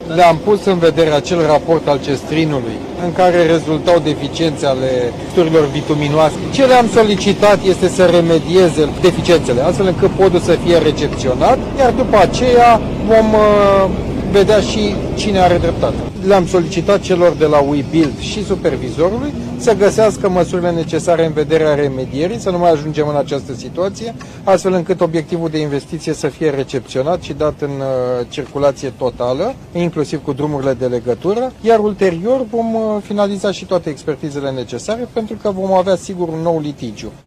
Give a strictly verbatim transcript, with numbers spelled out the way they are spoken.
Le-am pus în vedere acel raport al Cestrinului, în care rezultau deficiențe ale sturilor bituminoase. Ce le-am solicitat este să remedieze deficiențele, astfel încât podul să fie recepționat, iar după aceea vom uh, vedea și cine are dreptate. Le-am solicitat celor de la WeBuild și supervizorului să găsească măsurile necesare în vederea remedierii, să nu mai ajungem în această situație, astfel încât obiectivul de investiție să fie recepționat și dat în uh, circulație totală, inclusiv cu drumurile de legătură, iar ulterior vom uh, finaliza și toate expertizele necesare, pentru că vom avea sigur un nou litigiu.